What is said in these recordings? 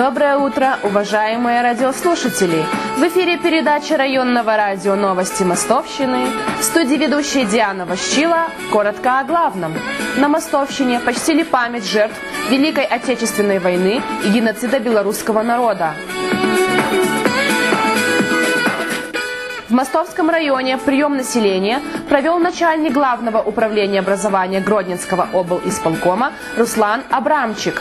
Доброе утро, уважаемые радиослушатели! В эфире передача районного радио «Новости Мостовщины». В студии ведущая Диана Ващила. Коротко о главном. На Мостовщине почтили память жертв Великой Отечественной войны и геноцида белорусского народа. В Мостовском районе прием населения провел начальник Главного управления образования Гродненского облисполкома Руслан Абрамчик.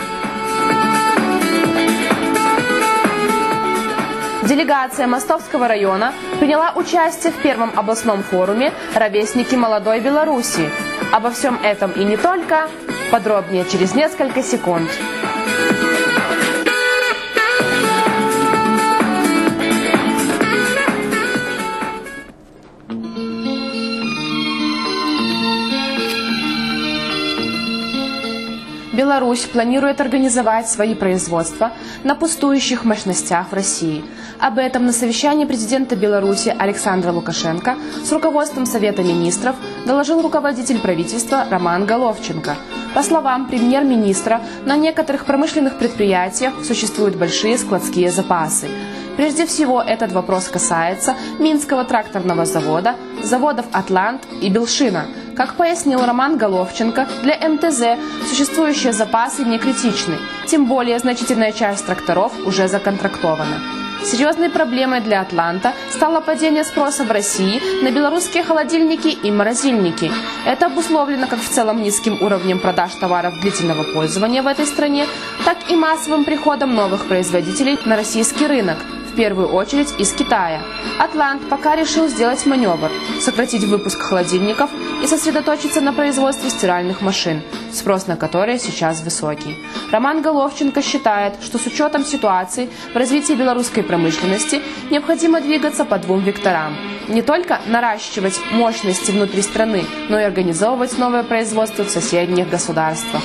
Делегация Мостовского района приняла участие в первом областном форуме «Ровесники молодой Беларуси». Обо всем этом и не только. Подробнее через несколько секунд. Беларусь планирует организовать свои производства на пустующих мощностях в России. Об этом на совещании президента Беларуси Александра Лукашенко с руководством Совета министров доложил руководитель правительства Роман Головченко. По словам премьер-министра, на некоторых промышленных предприятиях существуют большие складские запасы. Прежде всего, этот вопрос касается Минского тракторного завода, заводов «Атлант» и «Белшина». Как пояснил Роман Головченко, для МТЗ существующие запасы не критичны, тем более значительная часть тракторов уже законтрактована. Серьезной проблемой для «Атланта» стало падение спроса в России на белорусские холодильники и морозильники. Это обусловлено как в целом низким уровнем продаж товаров длительного пользования в этой стране, так и массовым приходом новых производителей на российский рынок, в первую очередь из Китая. «Атлант» пока решил сделать маневр, сократить выпуск холодильников и сосредоточиться на производстве стиральных машин, спрос на которые сейчас высокий. Роман Головченко считает, что с учетом ситуации в развитии белорусской промышленности необходимо двигаться по двум векторам. Не только наращивать мощности внутри страны, но и организовывать новое производство в соседних государствах.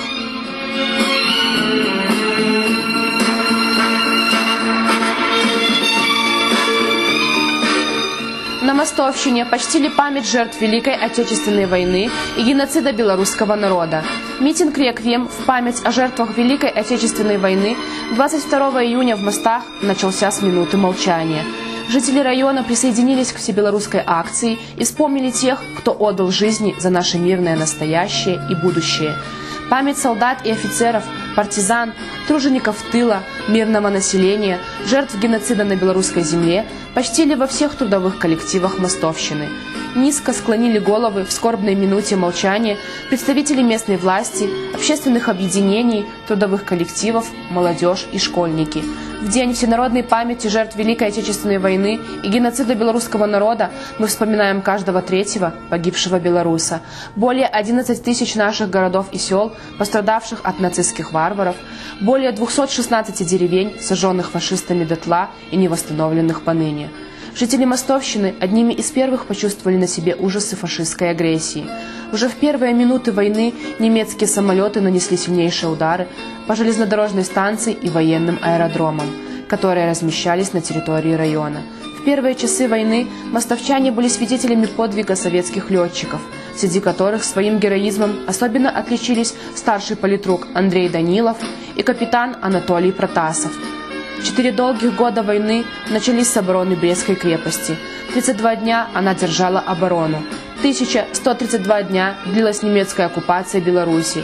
На Мостовщине почтили память жертв Великой Отечественной войны и геноцида белорусского народа. Митинг «Реквием» в память о жертвах Великой Отечественной войны 22 июня в Мостах начался с минуты молчания. Жители района присоединились к всебелорусской акции и вспомнили тех, кто отдал жизни за наше мирное настоящее и будущее. Память солдат и офицеров, партизан, тружеников тыла, мирного населения, жертв геноцида на белорусской земле почтили во всех трудовых коллективах Мостовщины. Низко склонили головы в скорбной минуте молчания представители местной власти, общественных объединений, трудовых коллективов, молодежь и школьники. В День всенародной памяти жертв Великой Отечественной войны и геноцида белорусского народа мы вспоминаем каждого третьего погибшего белоруса. Более 11 тысяч наших городов и сел, пострадавших от нацистских варваров, более 216 деревень, сожженных фашистами дотла и не восстановленных поныне. Жители Мостовщины одними из первых почувствовали на себе ужасы фашистской агрессии. Уже в первые минуты войны немецкие самолеты нанесли сильнейшие удары по железнодорожной станции и военным аэродромам, которые размещались на территории района. В первые часы войны мостовчане были свидетелями подвига советских летчиков, среди которых своим героизмом особенно отличились старший политрук Андрей Данилов и капитан Анатолий Протасов. 4 долгих года войны начались с обороны Брестской крепости. 32 дня она держала оборону. 1132 дня длилась немецкая оккупация Беларуси.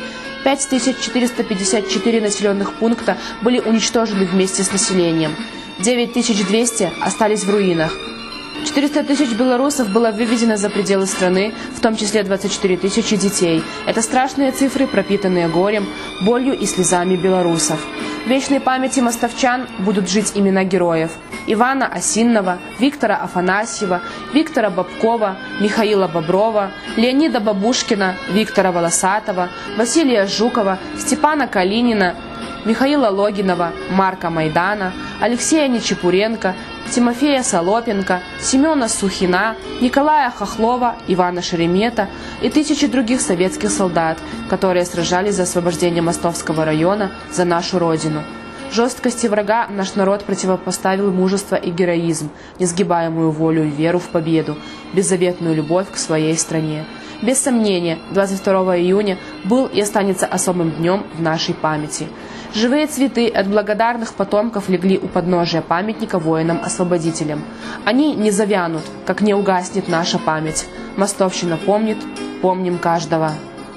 5454 населенных пункта были уничтожены вместе с населением. 9200 остались в руинах. 400 тысяч белорусов было вывезено за пределы страны, в том числе 24 тысячи детей. Это страшные цифры, пропитанные горем, болью и слезами белорусов. В вечной памяти мостовчан будут жить имена героев: Ивана Осинного, Виктора Афанасьева, Виктора Бабкова, Михаила Боброва, Леонида Бабушкина, Виктора Волосатого, Василия Жукова, Степана Калинина, Михаила Логинова, Марка Майдана, Алексея Нечепуренко, Тимофея Солопенко, Семена Сухина, Николая Хохлова, Ивана Шеремета и тысячи других советских солдат, которые сражались за освобождение Мостовского района, за нашу Родину. Жесткости врага наш народ противопоставил мужество и героизм, несгибаемую волю и веру в победу, беззаветную любовь к своей стране. Без сомнения, 22 июня был и останется особым днем в нашей памяти. Живые цветы от благодарных потомков легли у подножия памятника воинам-освободителям. Они не завянут, как не угаснет наша память. Мостовщина помнит, помним каждого.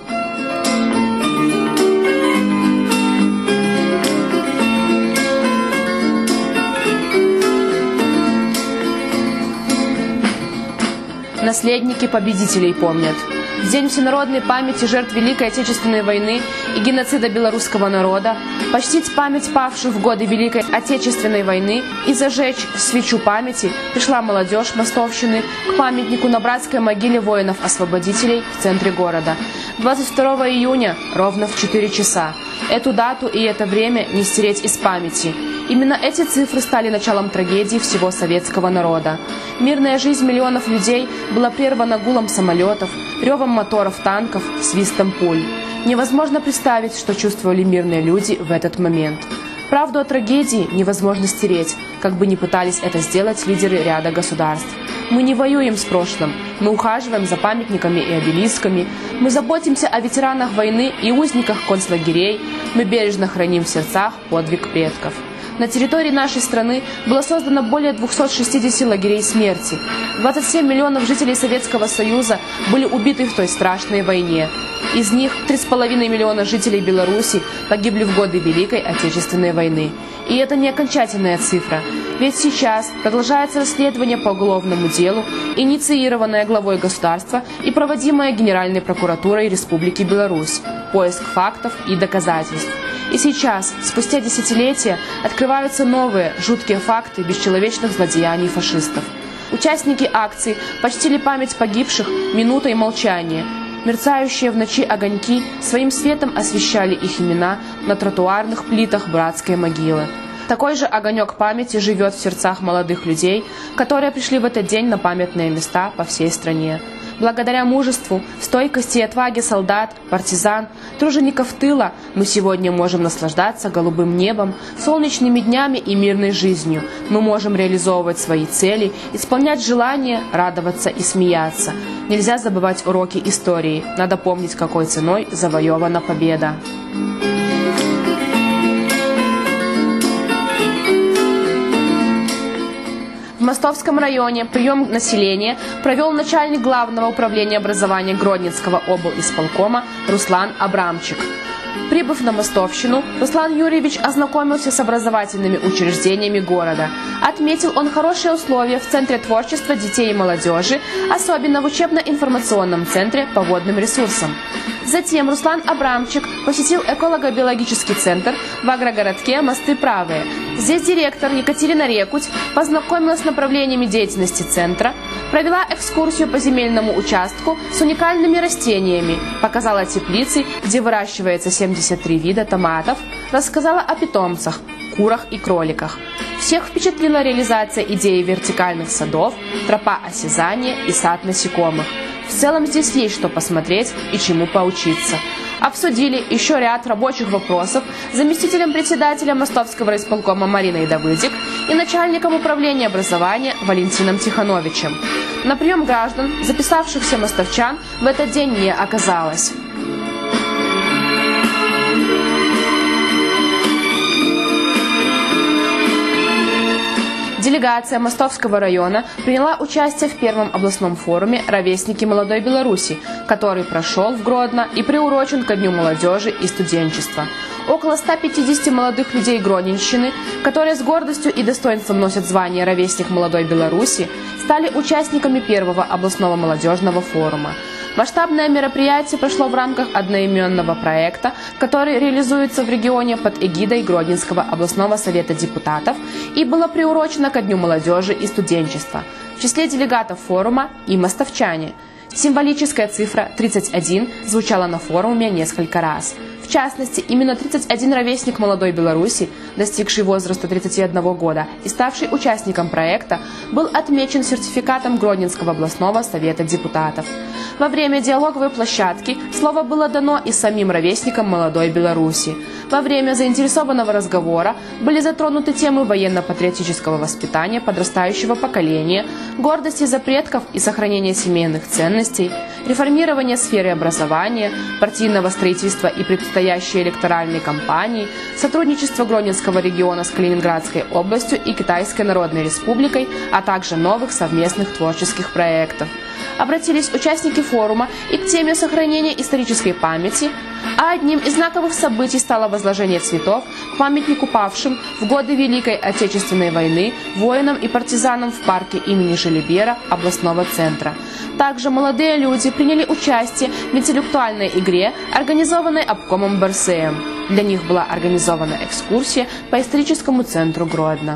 Наследники победителей помнят. В День всенародной памяти жертв Великой Отечественной войны и геноцида белорусского народа почтить память павших в годы Великой Отечественной войны и зажечь свечу памяти пришла молодежь Мостовщины к памятнику на братской могиле воинов-освободителей в центре города. 22 июня ровно в 4 часа. Эту дату и это время не стереть из памяти. Именно эти цифры стали началом трагедии всего советского народа. Мирная жизнь миллионов людей была прервана гулом самолетов, ревом моторов танков, свистом пуль. Невозможно представить, что чувствовали мирные люди в этот момент. Правду о трагедии невозможно стереть, как бы ни пытались это сделать лидеры ряда государств. Мы не воюем с прошлым, мы ухаживаем за памятниками и обелисками, мы заботимся о ветеранах войны и узниках концлагерей, мы бережно храним в сердцах подвиг предков. На территории нашей страны было создано более 260 лагерей смерти. 27 миллионов жителей Советского Союза были убиты в той страшной войне. Из них 3,5 миллиона жителей Беларуси погибли в годы Великой Отечественной войны. И это не окончательная цифра, ведь сейчас продолжается расследование по уголовному делу, инициированное главой государства и проводимое Генеральной прокуратурой Республики Беларусь, поиск фактов и доказательств. И сейчас, спустя десятилетия, открываются новые, жуткие факты бесчеловечных злодеяний фашистов. Участники акций почтили память погибших минутой молчания. Мерцающие в ночи огоньки своим светом освещали их имена на тротуарных плитах братской могилы. Такой же огонек памяти живет в сердцах молодых людей, которые пришли в этот день на памятные места по всей стране. Благодаря мужеству, стойкости и отваге солдат, партизан, тружеников тыла мы сегодня можем наслаждаться голубым небом, солнечными днями и мирной жизнью. Мы можем реализовывать свои цели, исполнять желания, радоваться и смеяться. Нельзя забывать уроки истории. Надо помнить, какой ценой завоевана победа. В Мостовском районе прием населения провел начальник Главного управления образования Гродненского облисполкома Руслан Абрамчик. Прибыв на Мостовщину, Руслан Юрьевич ознакомился с образовательными учреждениями города. Отметил он хорошие условия в Центре творчества детей и молодежи, особенно в учебно-информационном центре по водным ресурсам. Затем Руслан Абрамчик посетил эколого-биологический центр в агрогородке «Мосты правые». Здесь директор Екатерина Рекуть познакомилась с направлениями деятельности центра, провела экскурсию по земельному участку с уникальными растениями, показала теплицы, где выращивается 73 вида томатов, рассказала о питомцах, курах и кроликах. Всех впечатлила реализация идеи вертикальных садов, тропа осязания и сад насекомых. В целом здесь есть что посмотреть и чему поучиться. Обсудили еще ряд рабочих вопросов с заместителем председателя Мостовского райисполкома Мариной Давыдик и начальником управления образования Валентином Тихановичем. На прием граждан, записавшихся мостовчан, в этот день не оказалось. Делегация Мостовского района приняла участие в первом областном форуме «Ровесники молодой Беларуси», который прошел в Гродно и приурочен ко Дню молодежи и студенчества. Около 150 молодых людей Гродненщины, которые с гордостью и достоинством носят звание «Ровесник молодой Беларуси», стали участниками первого областного молодежного форума. Масштабное мероприятие прошло в рамках одноименного проекта, который реализуется в регионе под эгидой Гродненского областного совета депутатов и было приурочено ко Дню молодежи и студенчества. В числе делегатов форума и мостовчане. Символическая цифра 31 звучала на форуме несколько раз. В В частности, именно 31 ровесник молодой Беларуси, достигший возраста 31 года и ставший участником проекта, был отмечен сертификатом Гродненского областного совета депутатов. Во время диалоговой площадки слово было дано и самим ровесникам молодой Беларуси. Во время заинтересованного разговора были затронуты темы военно-патриотического воспитания подрастающего поколения, гордости за предков и сохранения семейных ценностей, реформирования сферы образования, партийного строительства и предстоящей электоральной кампании, сотрудничество Гродненского региона с Калининградской областью и Китайской Народной Республикой, а также новых совместных творческих проектов. Обратились участники форума и к теме сохранения исторической памяти, а одним из знаковых событий стало возложение цветов к памятнику павшим в годы Великой Отечественной войны воинам и партизанам в парке имени Желибера областного центра. Также молодые люди приняли участие в интеллектуальной игре, организованной обкомом БРСМ. Для них была организована экскурсия по историческому центру Гродно.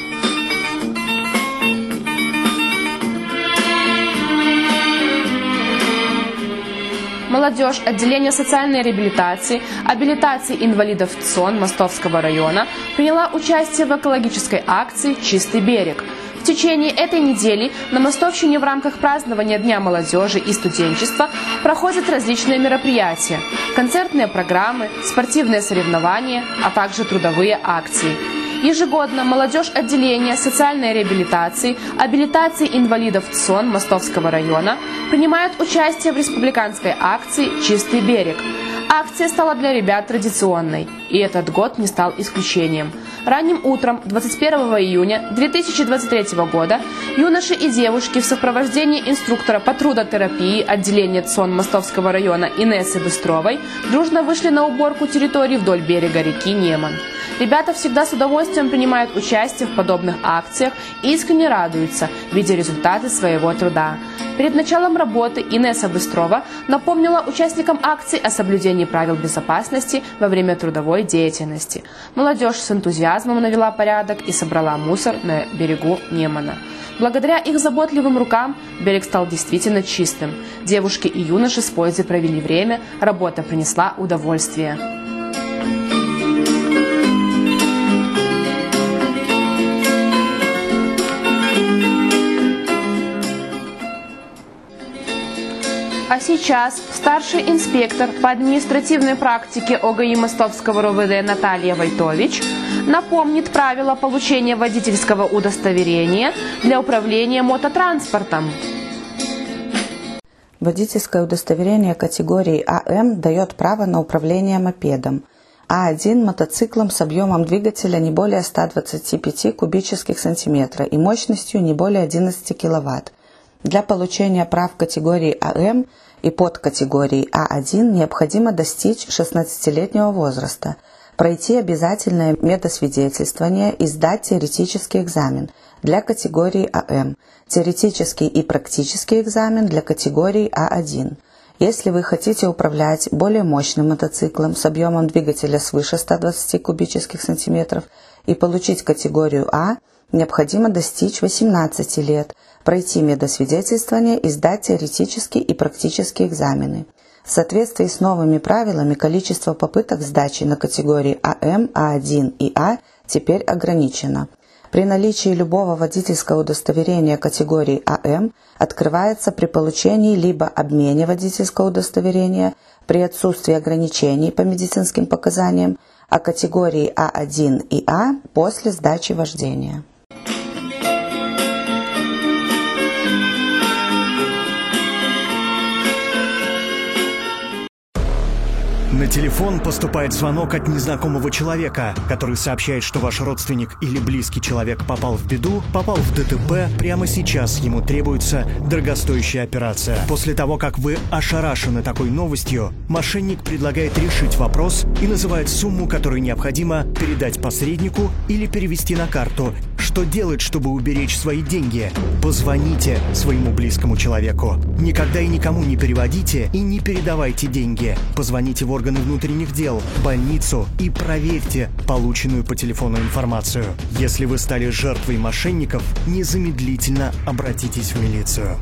Молодежь отделения социальной реабилитации, абилитации инвалидов ЦОН Мостовского района приняла участие в экологической акции «Чистый берег». В течение этой недели на Мостовщине в рамках празднования Дня молодежи и студенчества проходят различные мероприятия, концертные программы, спортивные соревнования, а также трудовые акции. Ежегодно молодежь отделения социальной реабилитации, абилитации инвалидов ЦОН Мостовского района принимает участие в республиканской акции «Чистый берег». Акция стала для ребят традиционной, и этот год не стал исключением. Ранним утром 21 июня 2023 года юноши и девушки в сопровождении инструктора по трудотерапии отделения ЦОН Мостовского района Инессы Быстровой дружно вышли на уборку территории вдоль берега реки Неман. Ребята всегда с удовольствием принимают участие в подобных акциях и искренне радуются, видя результаты своего труда. Перед началом работы Инесса Быстрова напомнила участникам акции о соблюдении правил безопасности во время трудовой деятельности. Молодежь с энтузиазмом навела порядок и собрала мусор на берегу Немана. Благодаря их заботливым рукам берег стал действительно чистым. Девушки и юноши с пользой провели время, работа принесла удовольствие. А сейчас старший инспектор по административной практике ОГИ Мостовского РОВД Наталья Войтович напомнит правила получения водительского удостоверения для управления мототранспортом. Водительское удостоверение категории АМ дает право на управление мопедом, А1 – мотоциклом с объемом двигателя не более 125 кубических сантиметра и мощностью не более 11 киловатт. Для получения прав категории АМ и подкатегории А1 необходимо достичь 16-летнего возраста, пройти обязательное медосвидетельствование и сдать теоретический экзамен для категории АМ, теоретический и практический экзамен для категории А1. Если вы хотите управлять более мощным мотоциклом с объемом двигателя свыше 120 кубических сантиметров и получить категорию А, необходимо достичь 18 лет, пройти медосвидетельствование и сдать теоретические и практические экзамены. В соответствии с новыми правилами количество попыток сдачи на категории АМ, А1 и А теперь ограничено. При наличии любого водительского удостоверения категории АМ открывается при получении либо обмене водительского удостоверения при отсутствии ограничений по медицинским показаниям, а категории А1 и А после сдачи вождения. На телефон поступает звонок от незнакомого человека, который сообщает, что ваш родственник или близкий человек попал в беду, попал в ДТП, прямо сейчас ему требуется дорогостоящая операция. После того, как вы ошарашены такой новостью, мошенник предлагает решить вопрос и называет сумму, которую необходимо передать посреднику или перевести на карту. Что делать, чтобы уберечь свои деньги? Позвоните своему близкому человеку. Никогда и никому не переводите и не передавайте деньги. Позвоните в органы внутренних дел, больницу и проверьте полученную по телефону информацию. Если вы стали жертвой мошенников, незамедлительно обратитесь в милицию.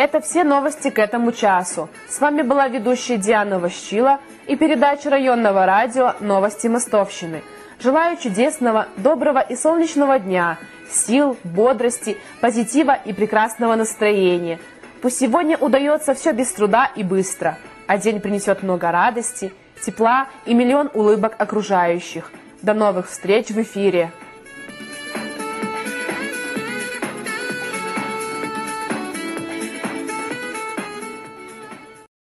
Это все новости к этому часу. С вами была ведущая Диана Ващила и передача районного радио «Новости Мостовщины». Желаю чудесного, доброго и солнечного дня, сил, бодрости, позитива и прекрасного настроения. Пусть сегодня удается все без труда и быстро, а день принесет много радости, тепла и миллион улыбок окружающих. До новых встреч в эфире!